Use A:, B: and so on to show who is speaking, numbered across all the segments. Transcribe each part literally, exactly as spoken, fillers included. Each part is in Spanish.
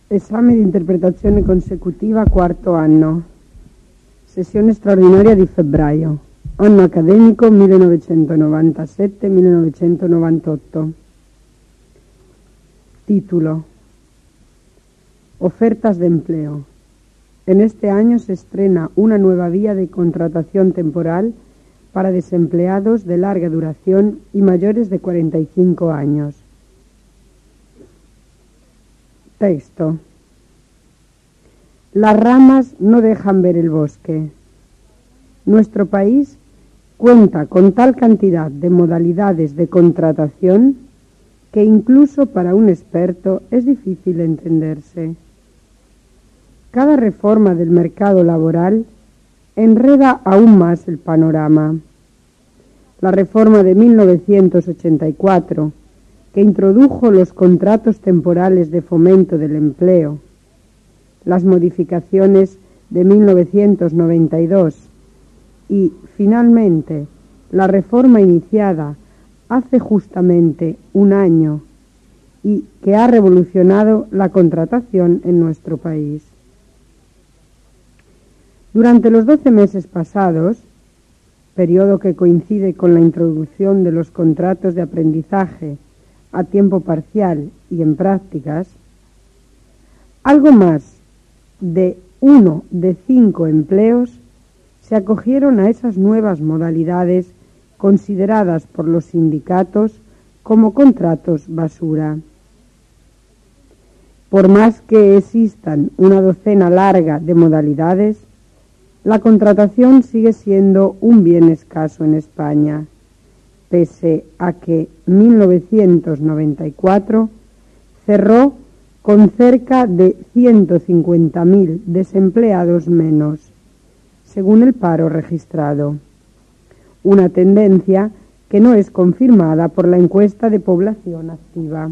A: Esame di interpretazione consecutiva, quarto anno, sessione straordinaria di febbraio, anno accademico millenovecentonovantasette millenovecentonovantotto. Título: Ofertas de empleo. En este año se estrena una nueva vía de contratación temporal para desempleados de larga duración y mayores de cuarenta y cinco años. Texto. Las ramas no dejan ver el bosque. Nuestro país cuenta con tal cantidad de modalidades de contratación que incluso para un experto es difícil entenderse. Cada reforma del mercado laboral enreda aún más el panorama. La reforma de mil novecientos ochenta y cuatro, que introdujo los contratos temporales de fomento del empleo, las modificaciones de mil novecientos noventa y dos y, finalmente, la reforma iniciada hace justamente un año y que ha revolucionado la contratación en nuestro país. Durante los doce meses pasados, periodo que coincide con la introducción de los contratos de aprendizaje a tiempo parcial y en prácticas, algo más de uno de cinco empleos se acogieron a esas nuevas modalidades consideradas por los sindicatos como contratos basura. Por más que existan una docena larga de modalidades, la contratación sigue siendo un bien escaso en España, pese a que mil novecientos noventa y cuatro cerró con cerca de ciento cincuenta mil desempleados menos, según el paro registrado, una tendencia que no es confirmada por la encuesta de población activa.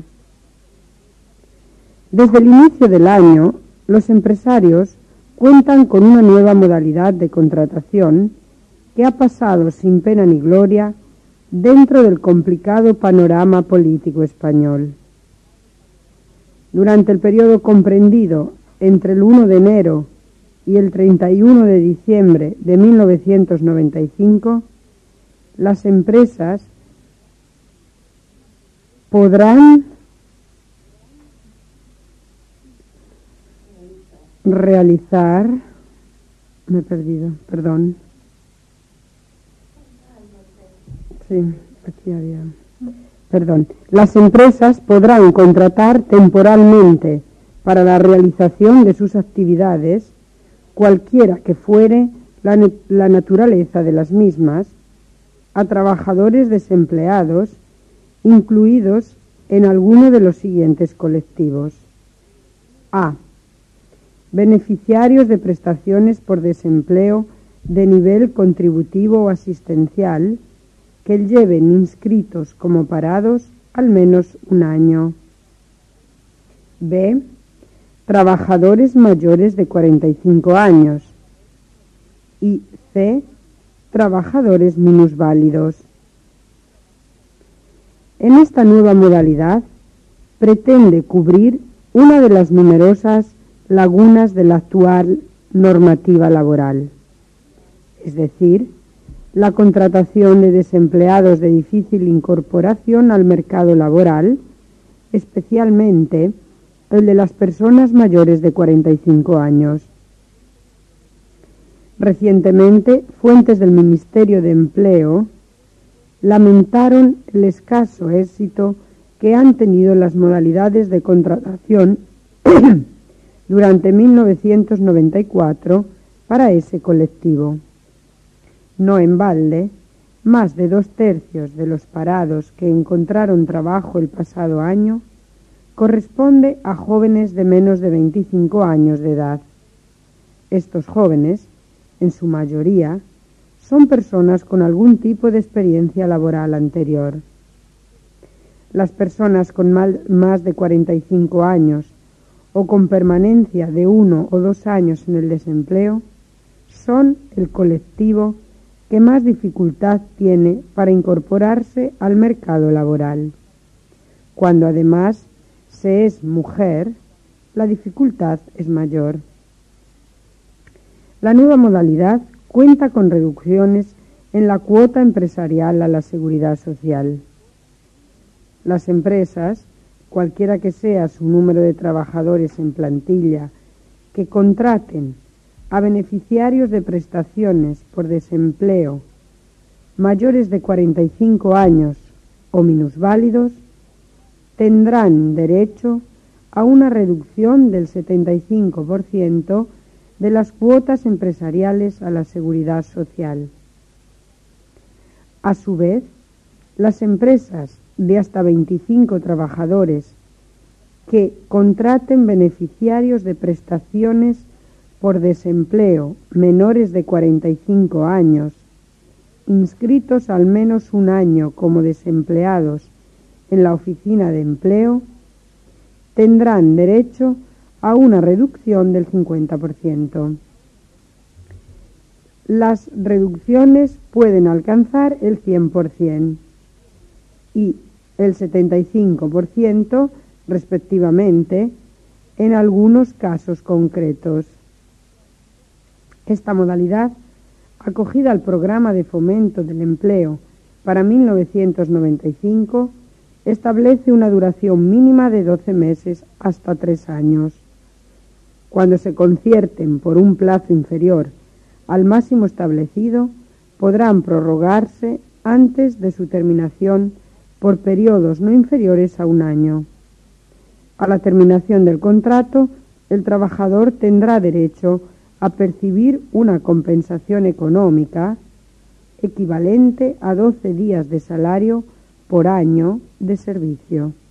A: Desde el inicio del año, los empresarios cuentan con una nueva modalidad de contratación que ha pasado sin pena ni gloria dentro del complicado panorama político español. Durante el periodo comprendido entre el uno de enero y el treinta y uno de diciembre de mil novecientos noventa y cinco, las empresas podrán realizar, me he perdido, perdón. Sí, aquí había. Perdón. Las empresas podrán contratar temporalmente para la realización de sus actividades, cualquiera que fuere la, la naturaleza de las mismas, a trabajadores desempleados, incluidos en alguno de los siguientes colectivos. A. Beneficiarios de prestaciones por desempleo de nivel contributivo o asistencial que lleven inscritos como parados al menos un año. B. Trabajadores mayores de cuarenta y cinco años. Y C. Trabajadores minusválidos. En esta nueva modalidad pretende cubrir una de las numerosas lagunas de la actual normativa laboral, es decir, la contratación de desempleados de difícil incorporación al mercado laboral, especialmente el de las personas mayores de cuarenta y cinco años. Recientemente, fuentes del Ministerio de Empleo lamentaron el escaso éxito que han tenido las modalidades de contratación durante mil novecientos noventa y cuatro para ese colectivo. No en balde, más de dos tercios de los parados que encontraron trabajo el pasado año corresponde a jóvenes de menos de veinticinco años de edad. Estos jóvenes, en su mayoría, son personas con algún tipo de experiencia laboral anterior. Las personas con más de cuarenta y cinco años o con permanencia de uno o dos años en el desempleo son el colectivo que más dificultad tiene para incorporarse al mercado laboral. Cuando además se es mujer, la dificultad es mayor. La nueva modalidad cuenta con reducciones en la cuota empresarial a la seguridad social. Las empresas, cualquiera que sea su número de trabajadores en plantilla, que contraten a beneficiarios de prestaciones por desempleo mayores de cuarenta y cinco años o minusválidos, tendrán derecho a una reducción del setenta y cinco por ciento de las cuotas empresariales a la seguridad social. A su vez, las empresas de hasta veinticinco trabajadores que contraten beneficiarios de prestaciones por desempleo menores de cuarenta y cinco años, inscritos al menos un año como desempleados en la oficina de empleo, tendrán derecho a una reducción del cincuenta por ciento. Las reducciones pueden alcanzar el cien por ciento y el setenta y cinco por ciento respectivamente en algunos casos concretos. Esta modalidad, acogida al Programa de Fomento del Empleo para mil novecientos noventa y cinco, establece una duración mínima de doce meses hasta tres años. Cuando se concierten por un plazo inferior al máximo establecido, podrán prorrogarse antes de su terminación por periodos no inferiores a un año. A la terminación del contrato, el trabajador tendrá derecho a percibir una compensación económica equivalente a doce días de salario por año de servicio.